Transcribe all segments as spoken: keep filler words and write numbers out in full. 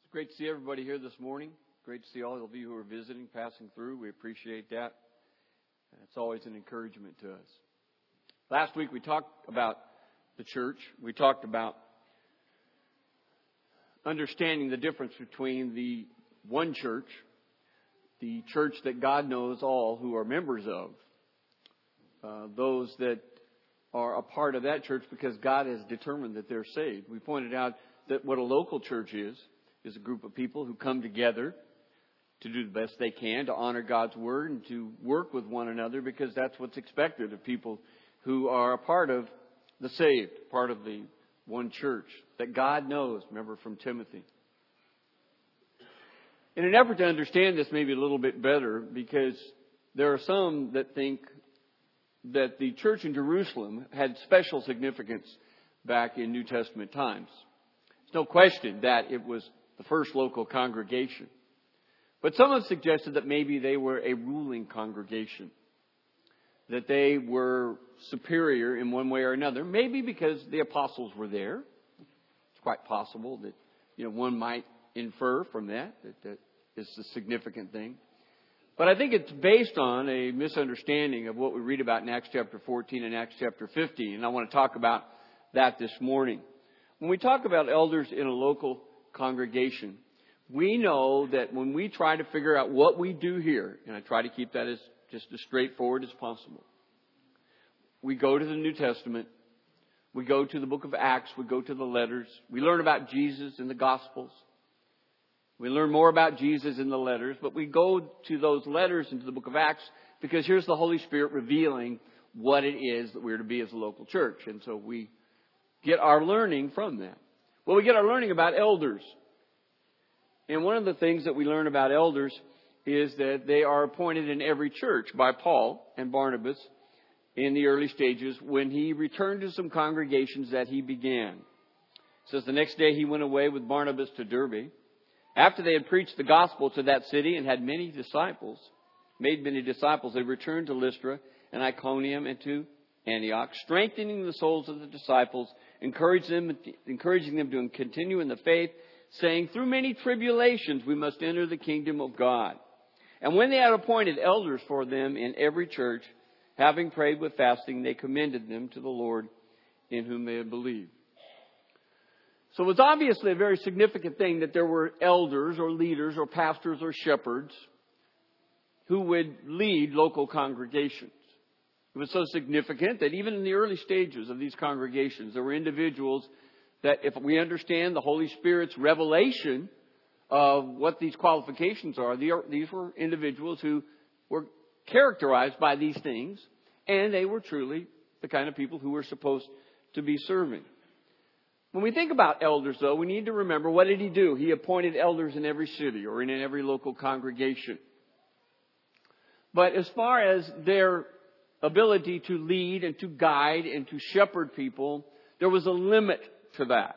It's great to see everybody here this morning. Great to see all of you who are visiting, passing through. We appreciate that. It's always an encouragement to us. Last week we talked about the church. We talked about understanding the difference between the one church, the church that God knows all who are members of, uh, those that are a part of that church because God has determined that they're saved. We pointed out that what a local church is, is a group of people who come together to do the best they can to honor God's Word and to work with one another because that's what's expected of people who are a part of the saved, part of the one church that God knows. Remember from Timothy. In an effort to understand this maybe a little bit better, because there are some that think that the church in Jerusalem had special significance back in New Testament times. There's no question that it was the first local congregation. But some have suggested that maybe they were a ruling congregation, that they were superior in one way or another, maybe because the apostles were there. It's quite possible that, you know, one might infer from that that that is a significant thing. But I think it's based on a misunderstanding of what we read about in Acts chapter fourteen and Acts chapter fifteen. And I want to talk about that this morning. When we talk about elders in a local congregation, we know that when we try to figure out what we do here, and I try to keep that as just as straightforward as possible, we go to the New Testament, we go to the book of Acts, we go to the letters, we learn about Jesus in the Gospels. We learn more about Jesus in the letters, but we go to those letters into the book of Acts because here's the Holy Spirit revealing what it is that we're to be as a local church. And so we get our learning from that. Well, we get our learning about elders. And one of the things that we learn about elders is that they are appointed in every church by Paul and Barnabas in the early stages when he returned to some congregations that he began. It says the next day he went away with Barnabas to Derbe. After they had preached the gospel to that city and had many disciples, made many disciples, they returned to Lystra and Iconium and to Antioch, strengthening the souls of the disciples, encouraging them, encouraging them to continue in the faith, saying, through many tribulations we must enter the kingdom of God. And when they had appointed elders for them in every church, having prayed with fasting, they commended them to the Lord in whom they had believed. So it was obviously a very significant thing that there were elders or leaders or pastors or shepherds who would lead local congregations. It was so significant that even in the early stages of these congregations, there were individuals that, if we understand the Holy Spirit's revelation of what these qualifications are, these were individuals who were characterized by these things, and they were truly the kind of people who were supposed to be serving. When we think about elders, though, we need to remember, what did he do? He appointed elders in every city or in every local congregation. But as far as their ability to lead and to guide and to shepherd people, there was a limit to that.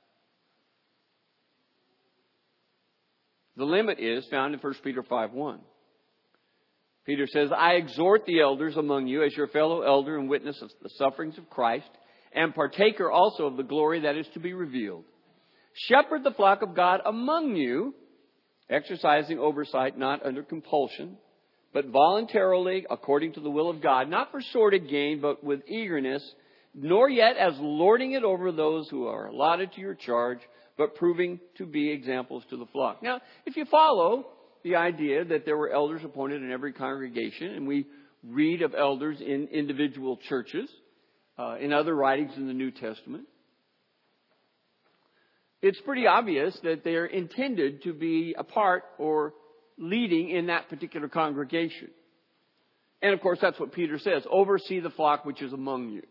The limit is found in First Peter five one. Peter says, I exhort the elders among you as your fellow elder and witness of the sufferings of Christ, and partaker also of the glory that is to be revealed. Shepherd the flock of God among you, exercising oversight not under compulsion, but voluntarily according to the will of God, not for sordid gain, but with eagerness, nor yet as lording it over those who are allotted to your charge, but proving to be examples to the flock. Now, if you follow the idea that there were elders appointed in every congregation, and we read of elders in individual churches, uh, in other writings in the New Testament, it's pretty obvious that they're intended to be a part or leading in that particular congregation. And of course, that's what Peter says, oversee the flock which is among you.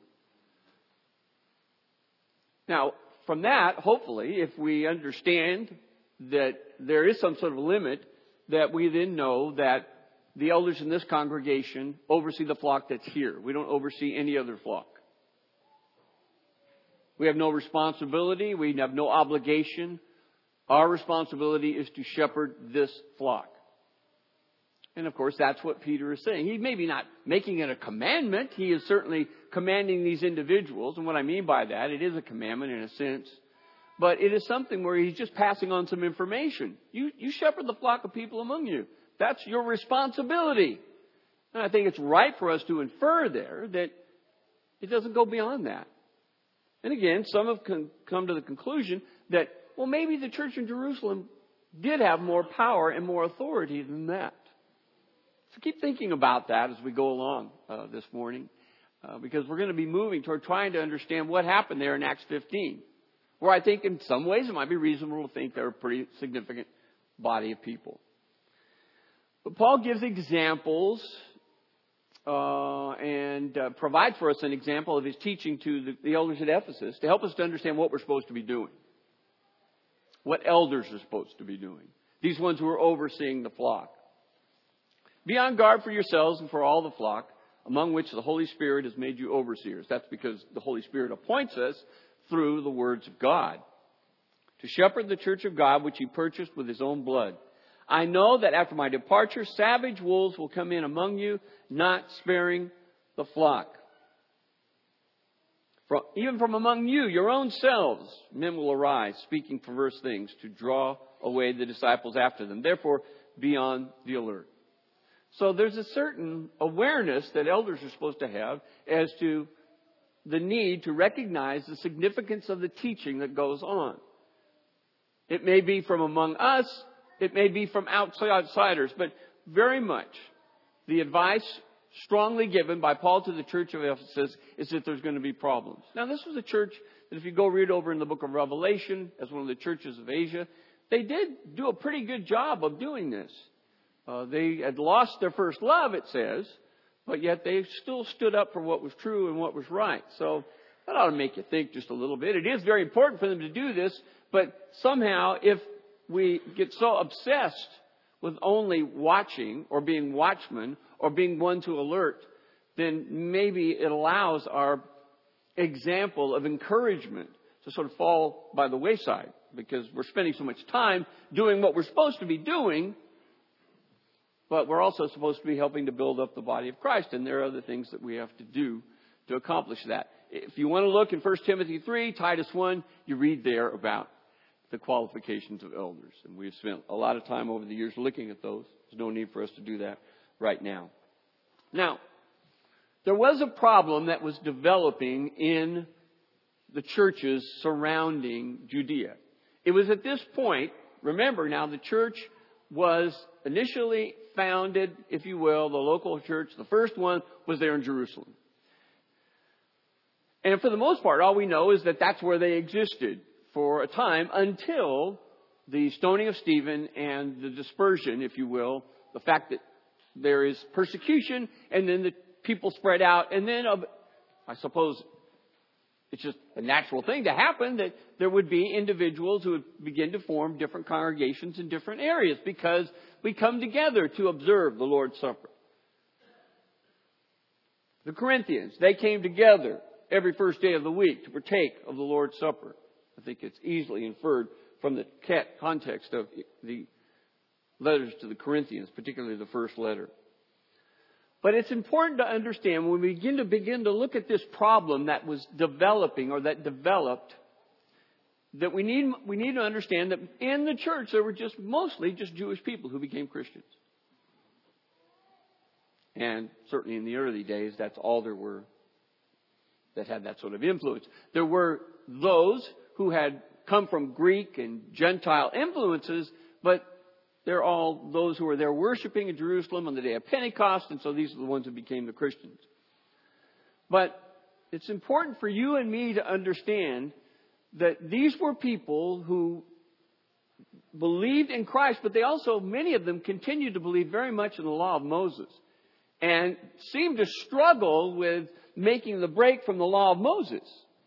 Now, from that, hopefully, if we understand that there is some sort of limit, that we then know that the elders in this congregation oversee the flock that's here. We don't oversee any other flock. We have no responsibility. We have no obligation. Our responsibility is to shepherd this flock. And of course, that's what Peter is saying. He may be not making it a commandment. He is certainly commanding these individuals. And what I mean by that, it is a commandment in a sense. but it is something where he's just passing on some information. You, you shepherd the flock of people among you. That's your responsibility. And I think it's right for us to infer there that it doesn't go beyond that. And again, some have con- come to the conclusion that, well, maybe the church in Jerusalem did have more power and more authority than that. So keep thinking about that as we go along uh, this morning, uh, because we're going to be moving toward trying to understand what happened there in Acts fifteen, where I think in some ways it might be reasonable to think they're a pretty significant body of people. But Paul gives examples uh, and uh, provides for us an example of his teaching to the, the elders at Ephesus to help us to understand what we're supposed to be doing, what elders are supposed to be doing, these ones who are overseeing the flock. Be on guard for yourselves and for all the flock, among which the Holy Spirit has made you overseers. That's because the Holy Spirit appoints us through the words of God, to shepherd the church of God, which he purchased with his own blood. I know that after my departure, savage wolves will come in among you, not sparing the flock. From, even from among you, your own selves, men will arise, speaking perverse things to draw away the disciples after them. Therefore, be on the alert. So there's a certain awareness that elders are supposed to have as to the need to recognize the significance of the teaching that goes on. It may be from among us. It may be from outsiders. But very much the advice strongly given by Paul to the church of Ephesus is that there's going to be problems. Now, this was a church that if you go read over in the book of Revelation as one of the churches of Asia, they did do a pretty good job of doing this. Uh, they had lost their first love, it says, but yet they still stood up for what was true and what was right. So that ought to make you think just a little bit. It is very important for them to do this, but somehow if we get so obsessed with only watching or being watchmen or being one to alert, then maybe it allows our example of encouragement to sort of fall by the wayside because we're spending so much time doing what we're supposed to be doing. But we're also supposed to be helping to build up the body of Christ. And there are other things that we have to do to accomplish that. If you want to look in First Timothy three, Titus one, you read there about the qualifications of elders. And we've spent a lot of time over the years looking at those. There's no need for us to do that right now. Now, there was a problem that was developing in the churches surrounding Judea. It was at this point, remember now, the church was initially founded, if you will, the local church. The first one was there in Jerusalem. And for the most part, all we know is that that's where they existed for a time until the stoning of Stephen and the dispersion, if you will, the fact that there is persecution and then the people spread out. And then, uh, I suppose, it's just a natural thing to happen that there would be individuals who would begin to form different congregations in different areas because we come together to observe the Lord's Supper. The Corinthians, they came together every first day of the week to partake of the Lord's Supper. I think it's easily inferred from the context of the letters to the Corinthians, particularly the first letter. But it's important to understand when we begin to begin to look at this problem that was developing or that developed, that we need we need to understand that in the church there were just mostly just Jewish people who became Christians. And certainly in the early days, that's all there were that had that sort of influence. There were those who had come from Greek and Gentile influences, but they're all those who were there worshiping in Jerusalem on the day of Pentecost, and so these are the ones who became the Christians. But it's important for you and me to understand that these were people who believed in Christ, but they also, many of them, continued to believe very much in the law of Moses and seemed to struggle with making the break from the law of Moses.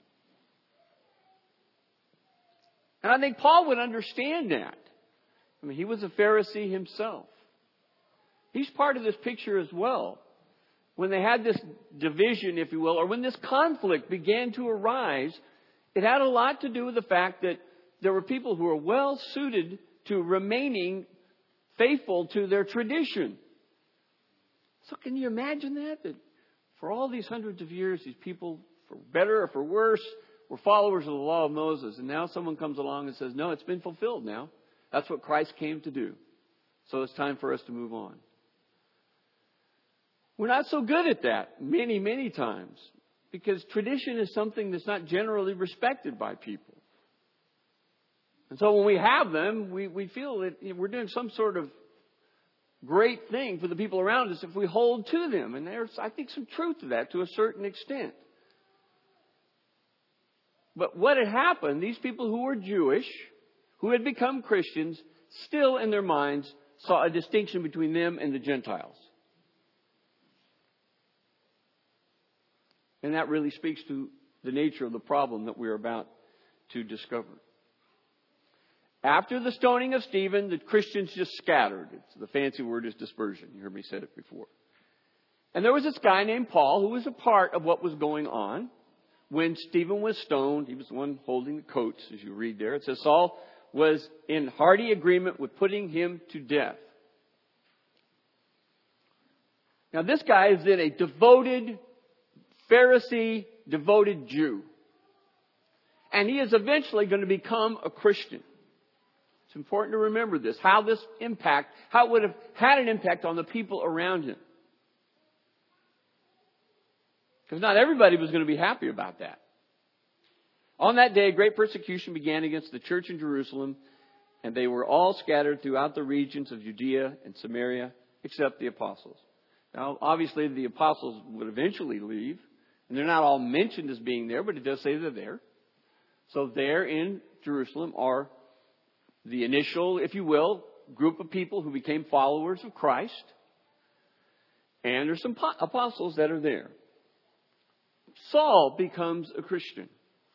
And I think Paul would understand that. I mean, he was a Pharisee himself. He's part of this picture as well. When they had this division, if you will, or when this conflict began to arise, it had a lot to do with the fact that there were people who were well suited to remaining faithful to their tradition. So can you imagine that? That for all these hundreds of years, these people, for better or for worse, were followers of the law of Moses. And now someone comes along and says, no, it's been fulfilled now. That's what Christ came to do. So it's time for us to move on. We're not so good at that many, many times. Because tradition is something that's not generally respected by people. And so when we have them, we, we feel that we're doing some sort of great thing for the people around us if we hold to them. And there's, I think, some truth to that to a certain extent. But what had happened, these people who were Jewish, who had become Christians, still in their minds saw a distinction between them and the Gentiles. And that really speaks to the nature of the problem that we're about to discover. After the stoning of Stephen, the Christians just scattered. It's, the fancy word is dispersion. You heard me say it before. And there was this guy named Paul who was a part of what was going on. When Stephen was stoned, he was the one holding the coats, as you read there. It says Saul was in hearty agreement with putting him to death. Now this guy is then a devoted Pharisee, devoted Jew. And he is eventually going to become a Christian. It's important to remember this, how this impact, how it would have had an impact on the people around him. Because not everybody was going to be happy about that. On that day, great persecution began against the church in Jerusalem, and they were all scattered throughout the regions of Judea and Samaria, except the apostles. Now, obviously, the apostles would eventually leave, and they're not all mentioned as being there, but it does say they're there. So there in Jerusalem are the initial, if you will, group of people who became followers of Christ. And there's some apostles that are there. Saul becomes a Christian.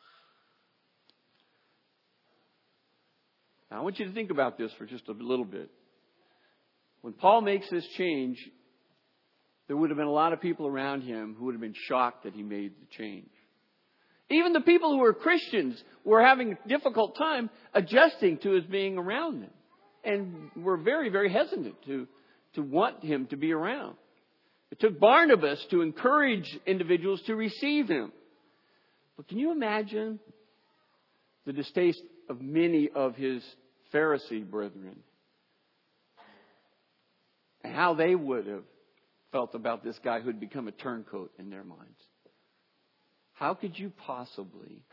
Now, I want you to think about this for just a little bit. When Paul makes this change, there would have been a lot of people around him who would have been shocked that he made the change. Even the people who were Christians were having a difficult time adjusting to his being around them. And were very, very hesitant to, to want him to be around. It took Barnabas to encourage individuals to receive him. But can you imagine the distaste of many of his Pharisee brethren? And how they would have felt about this guy who had become a turncoat in their minds. How could you possibly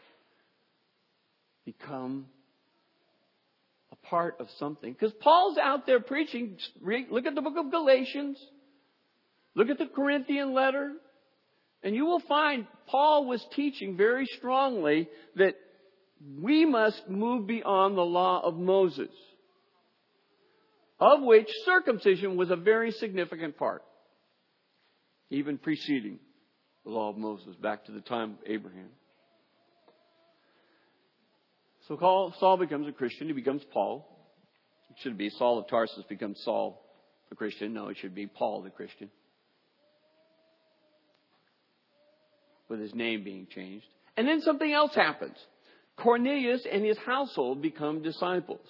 become a part of something? Because Paul's out there preaching. Look at the book of Galatians. Look at the Corinthian letter. And you will find Paul was teaching very strongly that we must move beyond the law of Moses, of which circumcision was a very significant part, even preceding the law of Moses, back to the time of Abraham. So Saul becomes a Christian. He becomes Paul. It should be Saul of Tarsus becomes Saul the Christian. No, it should be Paul the Christian, with his name being changed. And then something else happens. Cornelius and his household become disciples.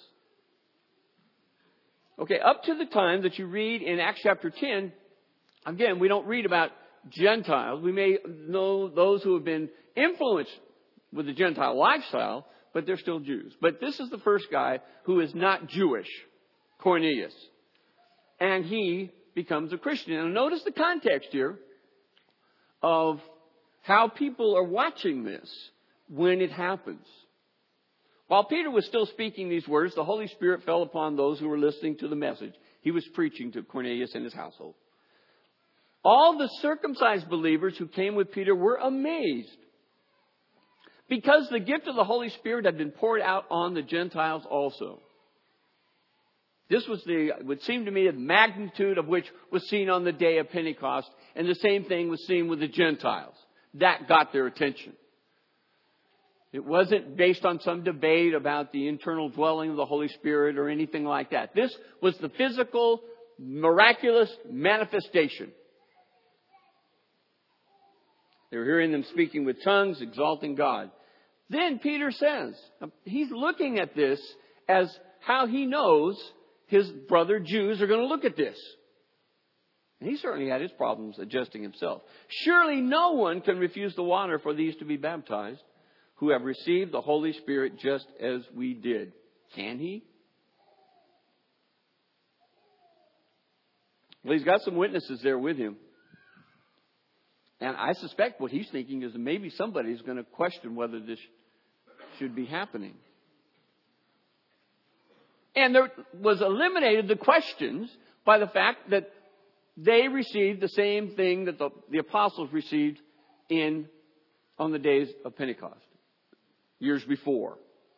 Okay, up to the time that you read in Acts chapter ten, again, we don't read about Gentiles. We may know those who have been influenced with the Gentile lifestyle, but they're still Jews. But this is the first guy who is not Jewish, Cornelius. And he becomes a Christian. And notice the context here of how people are watching this when it happens. While Peter was still speaking these words, the Holy Spirit fell upon those who were listening to the message he was preaching to Cornelius and his household. All the circumcised believers who came with Peter were amazed, because the gift of the Holy Spirit had been poured out on the Gentiles also. This was the, it would seem to me, the magnitude of which was seen on the day of Pentecost, and the same thing was seen with the Gentiles. That got their attention. It wasn't based on some debate about the internal dwelling of the Holy Spirit or anything like that. This was the physical, miraculous manifestation. They were hearing them speaking with tongues, exalting God. Then Peter says, he's looking at this as how he knows his brother Jews are going to look at this. And he certainly had his problems adjusting himself. Surely no one can refuse the water for these to be baptized, who have received the Holy Spirit just as we did. Can he? Well, he's got some witnesses there with him. And I suspect what he's thinking is that maybe somebody's going to question whether this should be happening. And there was eliminated the questions by the fact that they received the same thing that the, the apostles received in on the days of Pentecost, years before.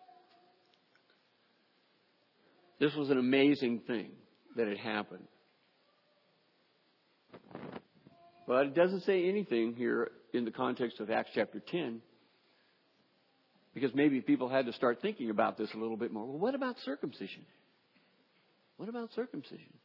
This was an amazing thing that had happened. But it doesn't say anything here in the context of Acts chapter ten. Because maybe people had to start thinking about this a little bit more. Well, what about circumcision? What about circumcision?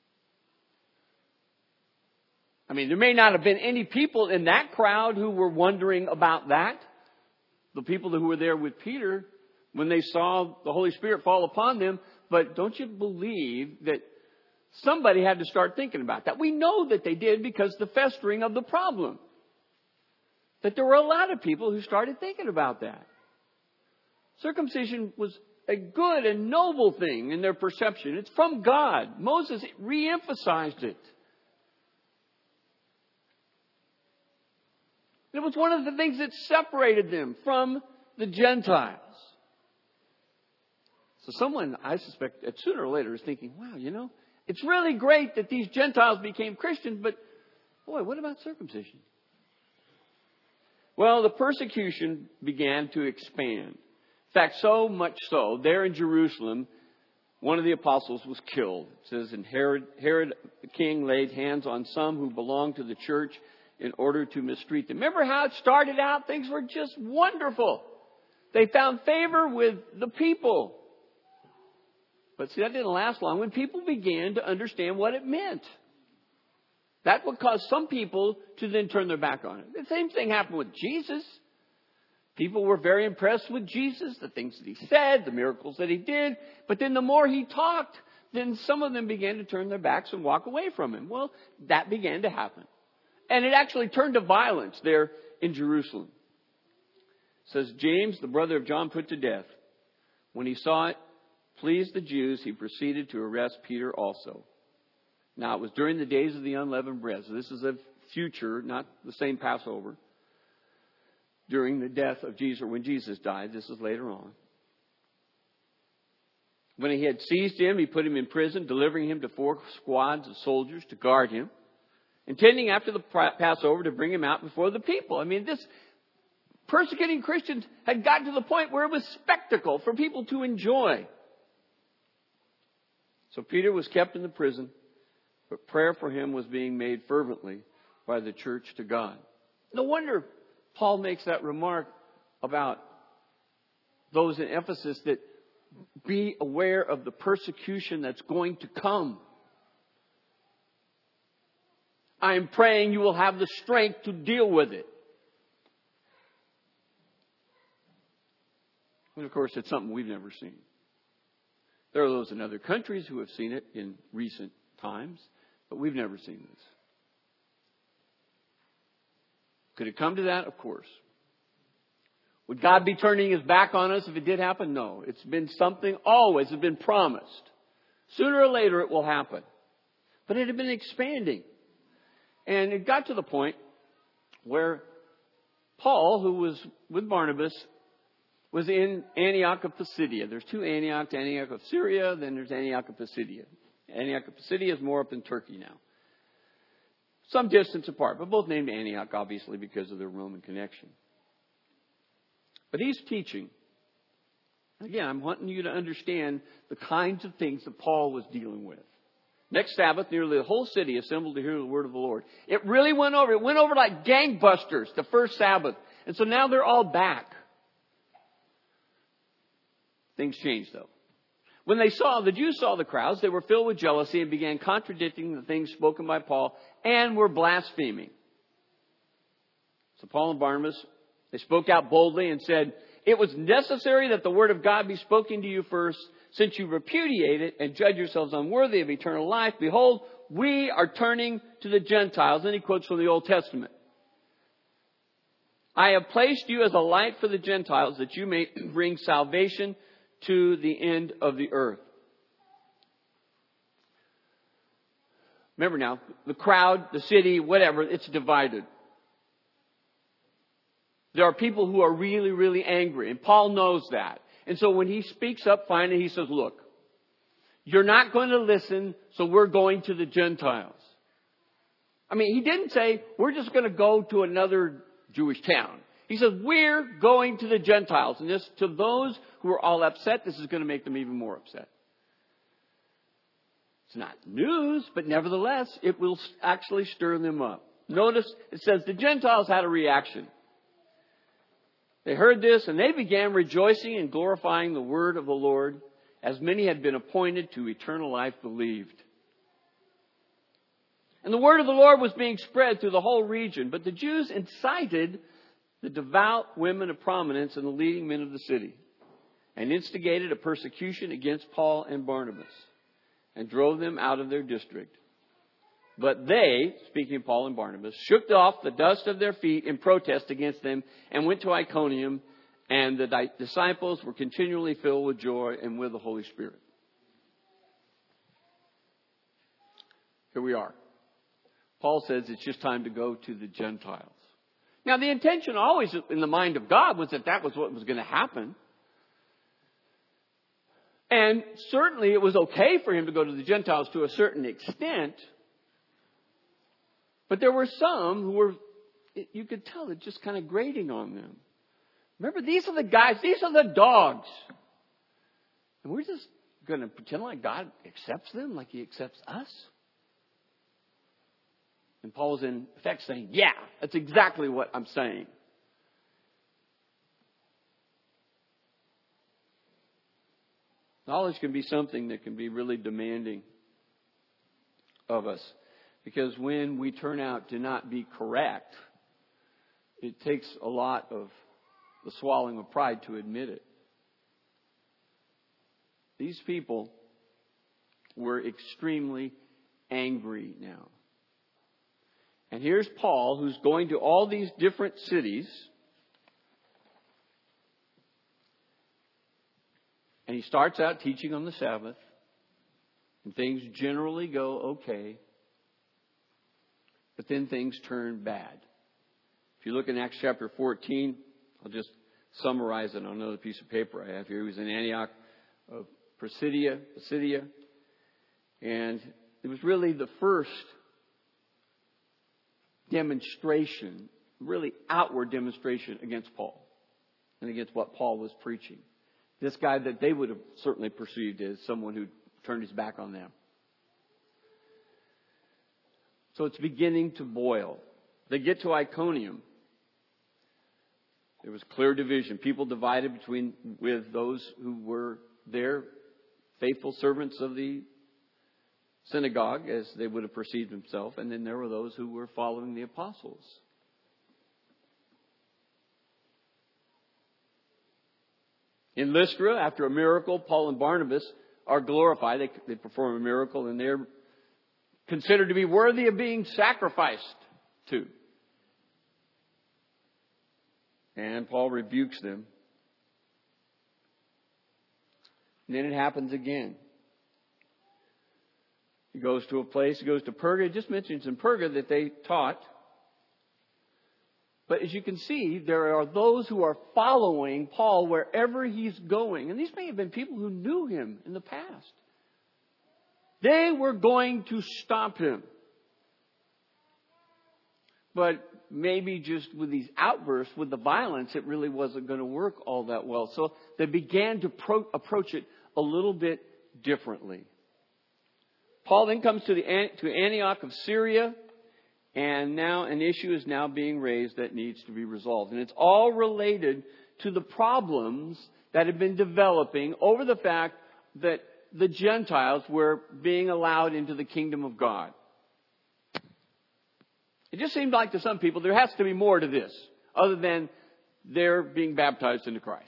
I mean, there may not have been any people in that crowd who were wondering about that. The people who were there with Peter when they saw the Holy Spirit fall upon them. But don't you believe that somebody had to start thinking about that? We know that they did because the festering of the problem. That there were a lot of people who started thinking about that. Circumcision was a good and noble thing in their perception. It's from God. Moses re-emphasized it. It was one of the things that separated them from the Gentiles. So someone, I suspect, that sooner or later is thinking, wow, you know, it's really great that these Gentiles became Christians, but boy, what about circumcision? Well, the persecution began to expand. In fact, so much so, there in Jerusalem, one of the apostles was killed. It says, and Herod, Herod the king laid hands on some who belonged to the church in order to mistreat them. Remember how it started out? Things were just wonderful. They found favor with the people. But see, that didn't last long. When people began to understand what it meant, that would cause some people to then turn their back on it. The same thing happened with Jesus. People were very impressed with Jesus, the things that he said, the miracles that he did. But then the more he talked, then some of them began to turn their backs and walk away from him. Well, that began to happen. And it actually turned to violence there in Jerusalem. It says, James, the brother of John, put to death. When he saw it pleased the Jews, he proceeded to arrest Peter also. Now, it was during the days of the unleavened bread. So this is a future, not the same Passover. During the death of Jesus, or when Jesus died. This is later on. When he had seized him, he put him in prison, delivering him to four squads of soldiers to guard him, intending after the Passover to bring him out before the people. I mean, this persecuting Christians had gotten to the point where it was spectacle for people to enjoy. So Peter was kept in the prison, but prayer for him was being made fervently by the church to God. No wonder Paul makes that remark about those in Ephesus that be aware of the persecution that's going to come. I am praying you will have the strength to deal with it. And of course, it's something we've never seen. There are those in other countries who have seen it in recent times, but we've never seen this. Could it come to that? Of course. Would God be turning his back on us if it did happen? No. It's been something always has been promised. Sooner or later it will happen. But it had been expanding. And it got to the point where Paul, who was with Barnabas, was in Antioch of Pisidia. There's two Antiochs, Antioch of Syria, then there's Antioch of Pisidia. Antioch of Pisidia is more up in Turkey now. Some distance apart, but both named Antioch, obviously, because of their Roman connection. But he's teaching. Again, I'm wanting you to understand the kinds of things that Paul was dealing with. Next Sabbath, nearly the whole city assembled to hear the word of the Lord. It really went over. It went over like gangbusters the first Sabbath. And so now they're all back. Things changed, though. When they saw, the Jews saw the crowds, they were filled with jealousy and began contradicting the things spoken by Paul and were blaspheming. So Paul and Barnabas, they spoke out boldly and said, it was necessary that the word of God be spoken to you first, since you repudiate it and judge yourselves unworthy of eternal life. Behold, we are turning to the Gentiles. And he quotes from the Old Testament. I have placed you as a light for the Gentiles, that you may bring salvation to the end of the earth. Remember now, the crowd, the city, whatever, it's divided. There are people who are really, really angry, and Paul knows that. And so when he speaks up finally, he says, look, you're not going to listen, so we're going to the Gentiles. I mean, he didn't say, we're just going to go to another Jewish town. He says, we're going to the Gentiles. And this, to those who are all upset, this is going to make them even more upset. It's not news, but nevertheless, it will actually stir them up. Notice it says the Gentiles had a reaction. They heard this and they began rejoicing and glorifying the word of the Lord, as many had been appointed to eternal life believed. And the word of the Lord was being spread through the whole region. But the Jews incited the devout women of prominence and the leading men of the city, and instigated a persecution against Paul and Barnabas, and drove them out of their district. But they, speaking of Paul and Barnabas, shook off the dust of their feet in protest against them and went to Iconium, and the disciples were continually filled with joy and with the Holy Spirit. Here we are. Paul says it's just time to go to the Gentiles. Now, the intention always in the mind of God was that that was what was going to happen. And certainly it was okay for him to go to the Gentiles to a certain extent. But there were some who were, you could tell it just kind of grating on them. Remember, these are the guys, these are the dogs. And we're just going to pretend like God accepts them like he accepts us. And Paul was in effect saying, yeah, that's exactly what I'm saying. Knowledge can be something that can be really demanding of us. Because when we turn out to not be correct, it takes a lot of the swallowing of pride to admit it. These people were extremely angry now. And here's Paul, who's going to all these different cities. And he starts out teaching on the Sabbath. And things generally go okay. But then things turn bad. If you look in Acts chapter fourteen, I'll just summarize it on another piece of paper I have here. He was in Antioch of Pisidia, Pisidia. And it was really the first demonstration, really outward demonstration against Paul and against what Paul was preaching. This guy that they would have certainly perceived as someone who turned his back on them. So it's beginning to boil. They get to Iconium. There was clear division. People divided between with those who were there, faithful servants of the synagogue, as they would have perceived themselves, and then there were those who were following the apostles. In Lystra, after a miracle, Paul and Barnabas are glorified. They, they perform a miracle, and they're considered to be worthy of being sacrificed to. And Paul rebukes them. And then it happens again. He goes to a place, he goes to Perga. It just mentions in Perga that they taught. But as you can see, there are those who are following Paul wherever he's going. And these may have been people who knew him in the past. They were going to stop him. But maybe just with these outbursts, with the violence, it really wasn't going to work all that well. So they began to pro- approach it a little bit differently. Paul then comes to, the, to Antioch of Syria, and now an issue is now being raised that needs to be resolved. And it's all related to the problems that have been developing over the fact that the Gentiles were being allowed into the kingdom of God. It just seemed like to some people there has to be more to this other than they're being baptized into Christ.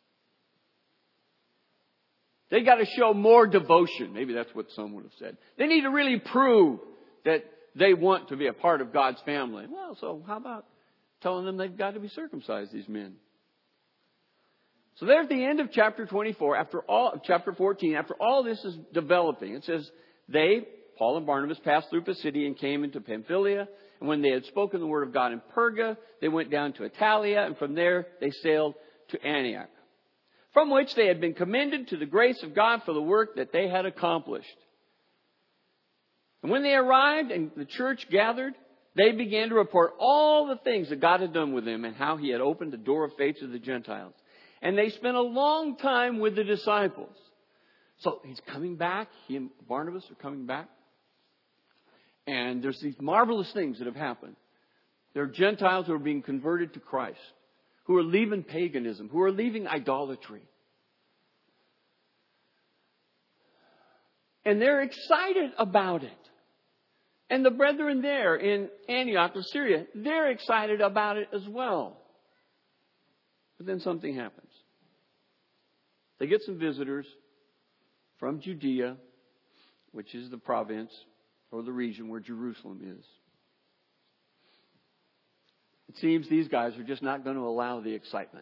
They got to show more devotion. Maybe that's what some would have said. They need to really prove that they want to be a part of God's family. Well, so how about telling them they've got to be circumcised, these men. So there at the end of chapter twenty-four, after all, chapter fourteen, after all this is developing, it says, they, Paul and Barnabas, passed through Pisidia and came into Pamphylia. And when they had spoken the word of God in Perga, they went down to Italia, and from there they sailed to Antioch, from which they had been commended to the grace of God for the work that they had accomplished. And when they arrived and the church gathered, they began to report all the things that God had done with them and how He had opened the door of faith to the Gentiles. And they spent a long time with the disciples. So He's coming back. He and Barnabas are coming back. And there's these marvelous things that have happened. There are Gentiles who are being converted to Christ, who are leaving paganism, who are leaving idolatry. And they're excited about it. And the brethren there in Antioch of Syria, they're excited about it as well. But then something happens. They get some visitors from Judea, which is the province or the region where Jerusalem is. It seems these guys are just not going to allow the excitement.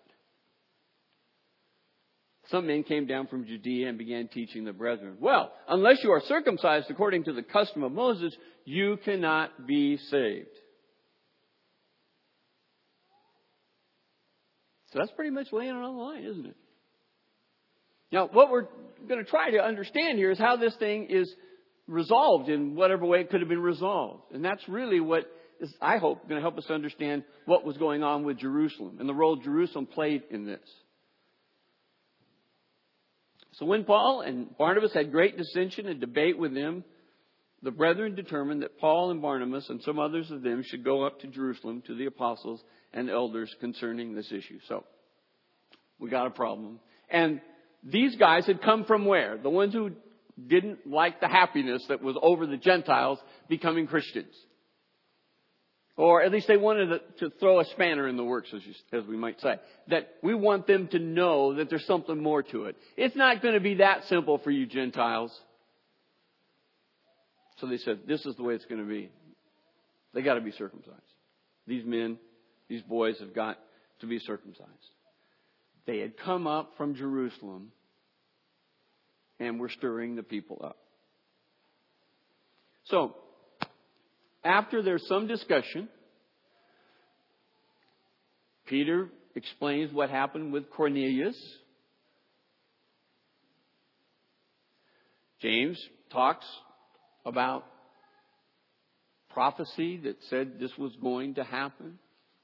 Some men came down from Judea and began teaching the brethren, well, unless you are circumcised according to the custom of Moses, you cannot be saved. So that's pretty much laying it on the line, isn't it? Now, what we're going to try to understand here is how this thing is resolved in whatever way it could have been resolved. And that's really what is, I hope, going to help us understand what was going on with Jerusalem and the role Jerusalem played in this. So when Paul and Barnabas had great dissension and debate with them, the brethren determined that Paul and Barnabas and some others of them should go up to Jerusalem to the apostles and elders concerning this issue. So we got a problem. And these guys had come from where? The ones who didn't like the happiness that was over the Gentiles becoming Christians. Or at least they wanted to throw a spanner in the works, as, you, as we might say. That we want them to know that there's something more to it. It's not going to be that simple for you Gentiles. So they said, this is the way it's going to be. They got to be circumcised. These men, these boys have got to be circumcised. They had come up from Jerusalem and were stirring the people up. So, after there's some discussion, Peter explains what happened with Cornelius. James talks about prophecy that said this was going to happen.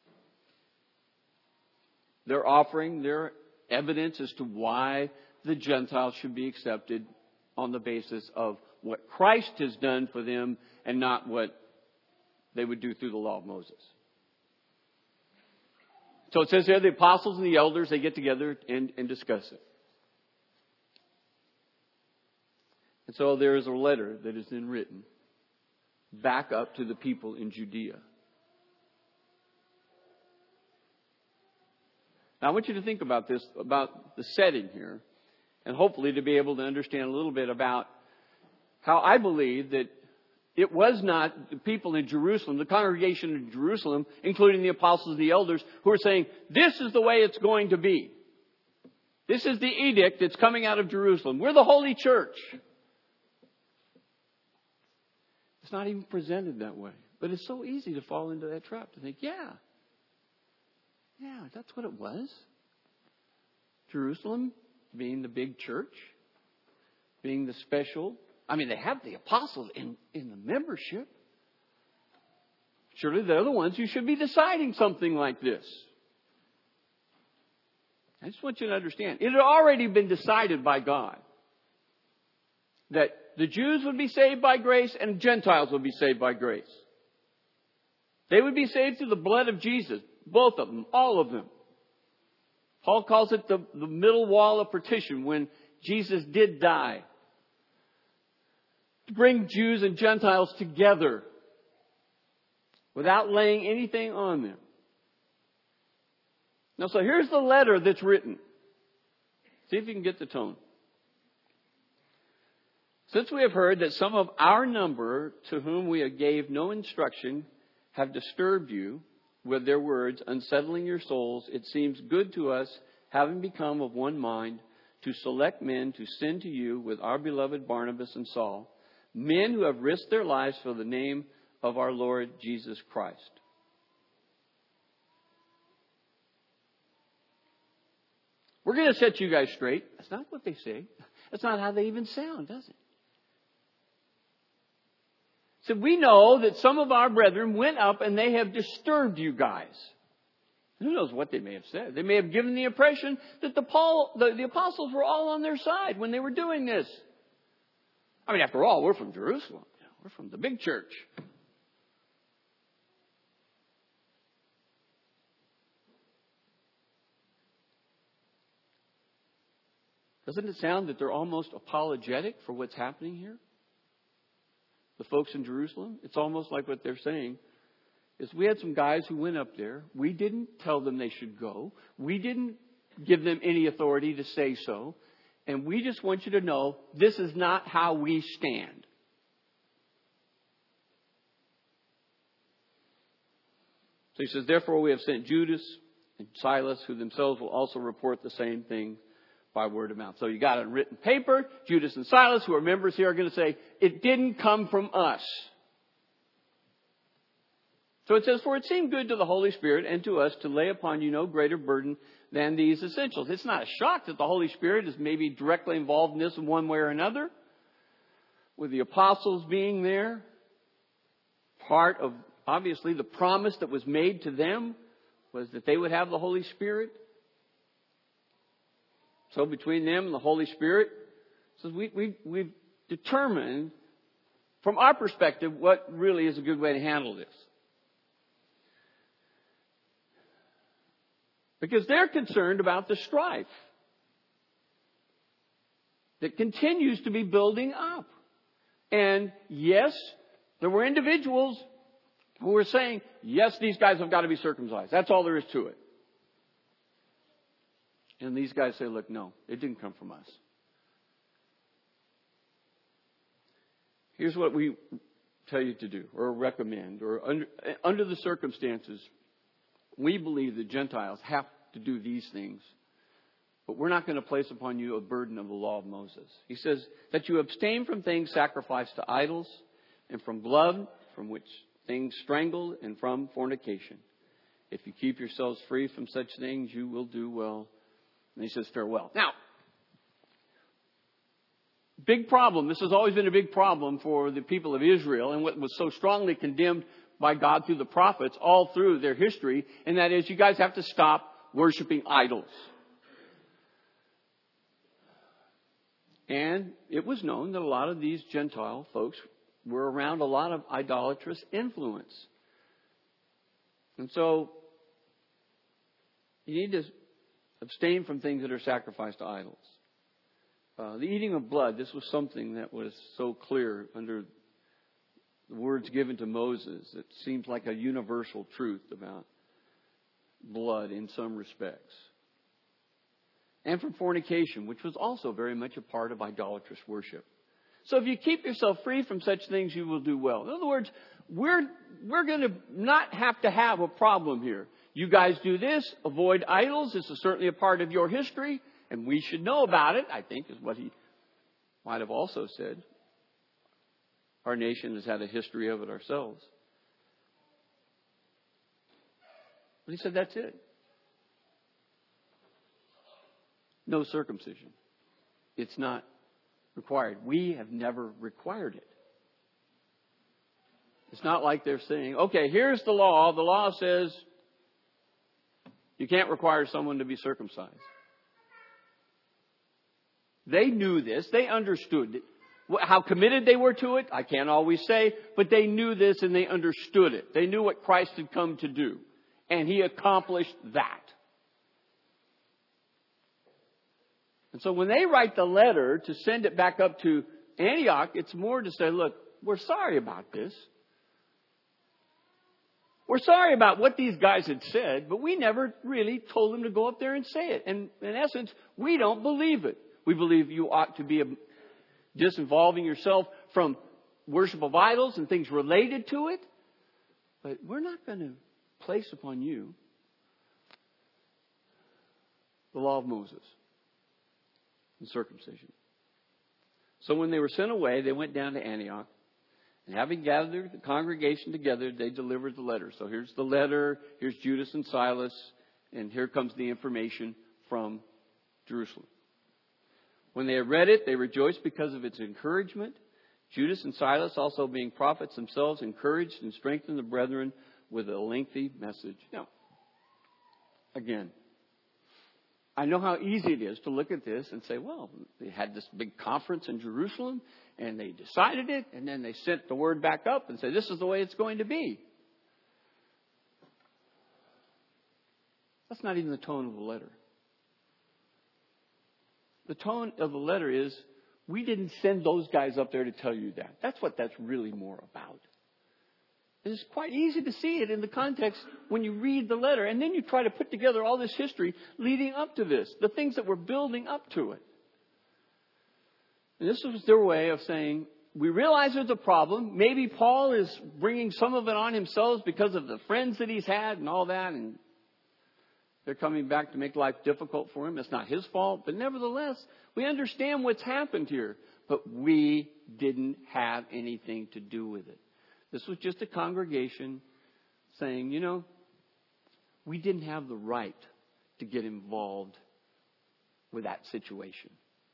They're offering their evidence as to why the Gentiles should be accepted on the basis of what Christ has done for them and not what they would do through the law of Moses. So it says there, the apostles and the elders, they get together and, and discuss it. And so there is a letter that is then written back up to the people in Judea. Now I want you to think about this, about the setting here, and hopefully to be able to understand a little bit about how I believe that it was not the people in Jerusalem, the congregation in Jerusalem, including the apostles and the elders, who are saying, this is the way it's going to be. This is the edict that's coming out of Jerusalem. We're the holy church. It's not even presented that way. But it's so easy to fall into that trap, to think, yeah, yeah, that's what it was. Jerusalem being the big church, being the special. I mean, they have the apostles in, in the membership. Surely they're the ones who should be deciding something like this. I just want you to understand. It had already been decided by God that the Jews would be saved by grace and Gentiles would be saved by grace. They would be saved through the blood of Jesus. Both of them. All of them. Paul calls it the, the middle wall of partition when Jesus did die. To bring Jews and Gentiles together without laying anything on them. Now, so here's the letter that's written. See if you can get the tone. Since we have heard that some of our number to whom we gave no instruction have disturbed you with their words, unsettling your souls, it seems good to us, having become of one mind, to select men to send to you with our beloved Barnabas and Saul, men who have risked their lives for the name of our Lord Jesus Christ. We're going to set you guys straight. That's not what they say. That's not how they even sound, does it? So we know that some of our brethren went up and they have disturbed you guys. Who knows what they may have said? They may have given the impression that the, Paul, the, the apostles were all on their side when they were doing this. I mean, after all, we're from Jerusalem. We're from the big church. Doesn't it sound that they're almost apologetic for what's happening here? The folks in Jerusalem? It's almost like what they're saying is we had some guys who went up there. We didn't tell them they should go. We didn't give them any authority to say so. And we just want you to know this is not how we stand. So he says, therefore we have sent Judas and Silas, who themselves will also report the same thing by word of mouth. So you got it on written paper. Judas and Silas, who are members here, are going to say, it didn't come from us. So it says, for it seemed good to the Holy Spirit and to us to lay upon you no greater burden than these essentials. It's not a shock that the Holy Spirit is maybe directly involved in this in one way or another. With the apostles being there, part of, obviously, the promise that was made to them was that they would have the Holy Spirit. So between them and the Holy Spirit, so we, we, we've determined, from our perspective, what really is a good way to handle this. Because they're concerned about the strife that continues to be building up. And yes, there were individuals who were saying, yes, these guys have got to be circumcised. That's all there is to it. And these guys say, look, no, it didn't come from us. Here's what we tell you to do or recommend or under, under the circumstances, we believe that Gentiles have to do these things. But we're not going to place upon you a burden of the law of Moses. He says that you abstain from things sacrificed to idols and from blood, from which things strangled, and from fornication. If you keep yourselves free from such things, you will do well. And he says, farewell. Now, big problem. This has always been a big problem for the people of Israel, and what was so strongly condemned by God through the prophets all through their history, and that is you guys have to stop worshiping idols. And it was known that a lot of these Gentile folks were around a lot of idolatrous influence. And so you need to abstain from things that are sacrificed to idols. Uh, the eating of blood, this was something that was so clear under the words given to Moses. It seems like a universal truth about blood in some respects. And from fornication, which was also very much a part of idolatrous worship. So if you keep yourself free from such things, you will do well. In other words, we're, we're going to not have to have a problem here. You guys do this, avoid idols. This is certainly a part of your history, and we should know about it, I think, is what he might have also said. Our nation has had a history of it ourselves. But he said, that's it. No circumcision. It's not required. We have never required it. It's not like they're saying, okay, here's the law. The law says you can't require someone to be circumcised. They knew this. They understood it. How committed they were to it, I can't always say, but they knew this and they understood it. They knew what Christ had come to do. And he accomplished that. And so when they write the letter to send it back up to Antioch, it's more to say, look, we're sorry about this. We're sorry about what these guys had said, but we never really told them to go up there and say it. And in essence, we don't believe it. We believe you ought to be disinvolving yourself from worship of idols and things related to it. But we're not going to place upon you the law of Moses and circumcision. So when they were sent away, they went down to Antioch. And having gathered the congregation together, they delivered the letter. So here's the letter. Here's Judas and Silas. And here comes the information from Jerusalem. When they had read it, they rejoiced because of its encouragement. Judas and Silas, also being prophets themselves, encouraged and strengthened the brethren with a lengthy message. Now, again, I know how easy it is to look at this and say, well, they had this big conference in Jerusalem and they decided it, and then they sent the word back up and said, this is the way it's going to be. That's not even the tone of the letter. The tone of the letter is, we didn't send those guys up there to tell you that. That's what that's really more about. It's quite easy to see it in the context when you read the letter. And then you try to put together all this history leading up to this. The things that were building up to it. And this was their way of saying, we realize there's a problem. Maybe Paul is bringing some of it on himself because of the friends that he's had and all that. And they're coming back to make life difficult for him. It's not his fault. But nevertheless, we understand what's happened here. But we didn't have anything to do with it. This was just a congregation saying, you know, we didn't have the right to get involved with that situation.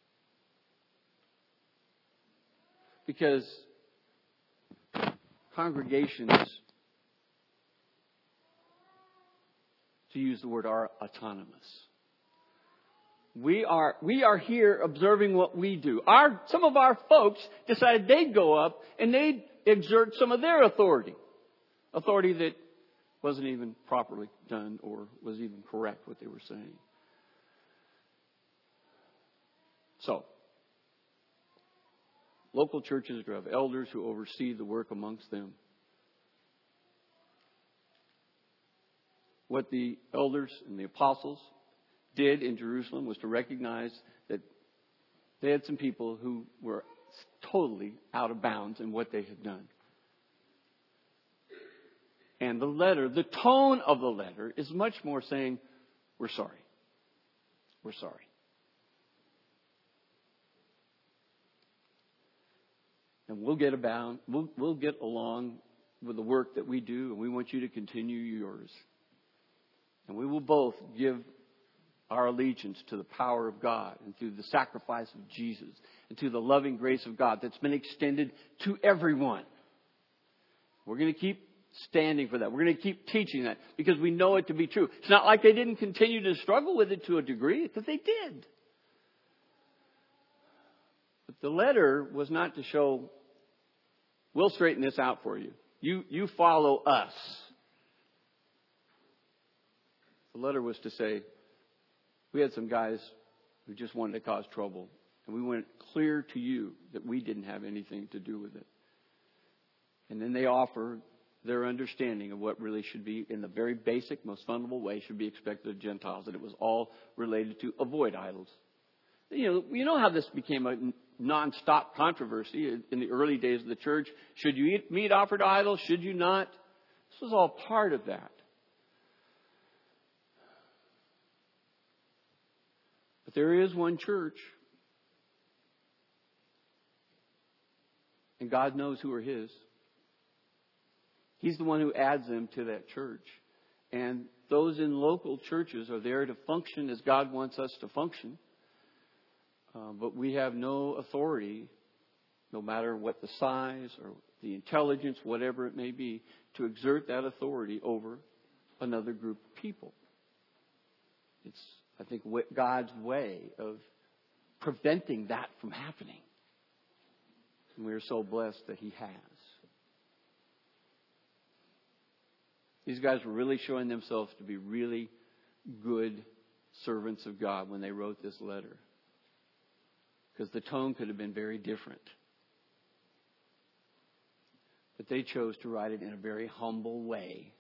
Because congregations, to use the word, are autonomous. We are, we are here observing what we do. Our, some of our folks decided they'd go up and they'd exert some of their authority. Authority that wasn't even properly done or was even correct what they were saying. So, local churches have elders who oversee the work amongst them. What the elders and the apostles did in Jerusalem was to recognize that they had some people who were totally out of bounds in what they had done. And the letter, the tone of the letter is much more saying, we're sorry. We're sorry. And we'll get about, we'll, we'll get along with the work that we do, and we want you to continue yours. And we will both give our allegiance to the power of God and through the sacrifice of Jesus and to the loving grace of God that's been extended to everyone. We're going to keep standing for that. We're going to keep teaching that because we know it to be true. It's not like they didn't continue to struggle with it to a degree, because they did. But the letter was not to show, we'll straighten this out for you. You, you follow us. The letter was to say, we had some guys who just wanted to cause trouble. And we went clear to you that we didn't have anything to do with it. And then they offer their understanding of what really should be, in the very basic, most fundamental way, should be expected of Gentiles. That it was all related to avoid idols. You know, you know how this became a non-stop controversy in the early days of the church. Should you eat meat offered to idols? Should you not? This was all part of that. But there is one church. And God knows who are His. He's the one who adds them to that church. And those in local churches are there to function as God wants us to function. Uh, but we have no authority, no matter what the size or the intelligence, whatever it may be, to exert that authority over another group of people. It's, I think, God's way of preventing that from happening. And we are so blessed that He has. These guys were really showing themselves to be really good servants of God when they wrote this letter. Because the tone could have been very different. But they chose to write it in a very humble way.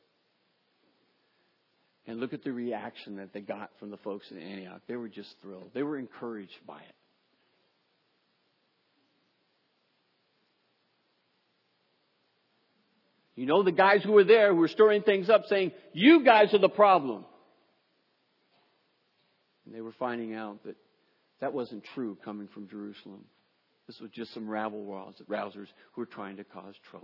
And look at the reaction that they got from the folks in Antioch. They were just thrilled. They were encouraged by it. You know the guys who were there who were stirring things up saying, you guys are the problem. And they were finding out that that wasn't true coming from Jerusalem. This was just some rabble-rousers who were trying to cause trouble.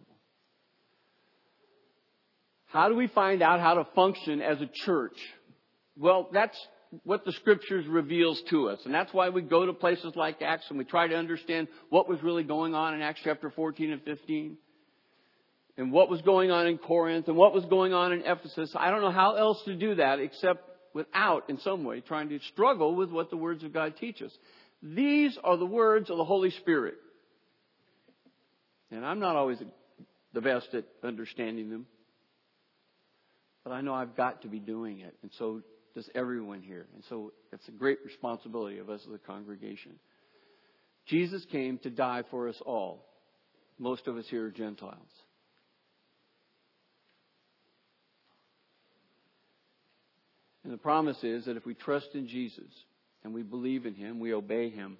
How do we find out how to function as a church? Well, that's what the Scriptures reveals to us. And that's why we go to places like Acts and we try to understand what was really going on in Acts chapter fourteen and fifteen. And what was going on in Corinth and what was going on in Ephesus. I don't know how else to do that except without, in some way, trying to struggle with what the words of God teach us. These are the words of the Holy Spirit. And I'm not always the best at understanding them. But I know I've got to be doing it. And so does everyone here. And so it's a great responsibility of us as a congregation. Jesus came to die for us all. Most of us here are Gentiles. And the promise is that if we trust in Jesus and we believe in Him, we obey Him,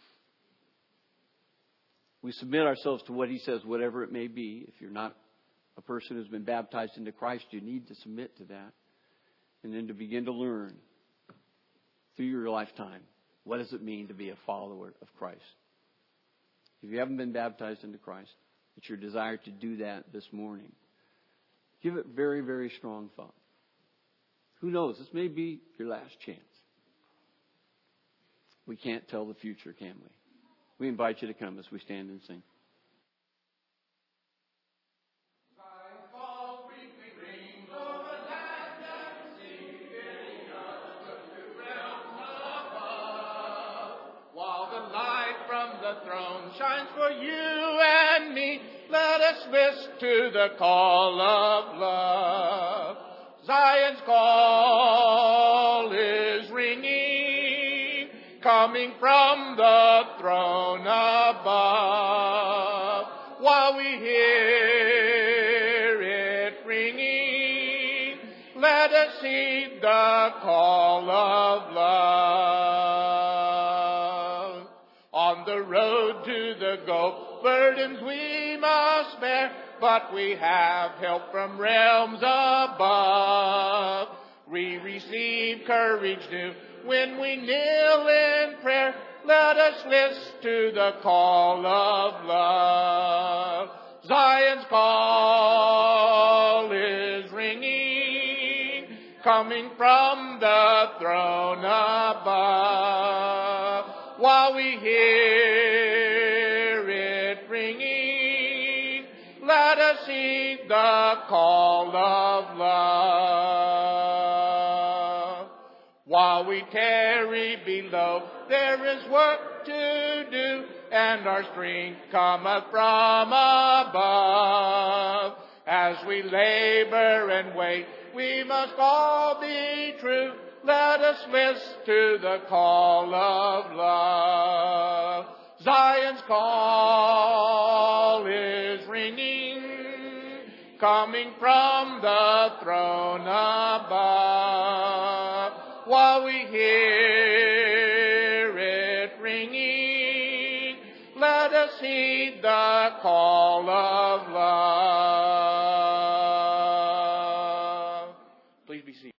we submit ourselves to what He says, whatever it may be. If you're not a person who's been baptized into Christ, you need to submit to that. And then to begin to learn through your lifetime, what does it mean to be a follower of Christ? If you haven't been baptized into Christ, it's your desire to do that this morning. Give it very, very strong thought. Who knows? This may be your last chance. We can't tell the future, can we? We invite you to come as we stand and sing. While the light from the throne shines for you and me, let us listen to the call of love. Zion's call is ringing, coming from the throne above. While we hear it ringing, let us heed the call of love. On the road to the goal, burdens we must bear, but we have help from realms above. We receive courage new when we kneel in prayer. Let us listen to the call of love. Zion's call is ringing, coming from the throne above. While we hear it ringing, let us heed the call of love. While we tarry below, there is work to do, and our strength cometh from above. As we labor and wait, we must all be true. Let us listen to the call of love. Zion's call is ringing, coming from the throne above. While we hear it ringing, let us heed the call of love.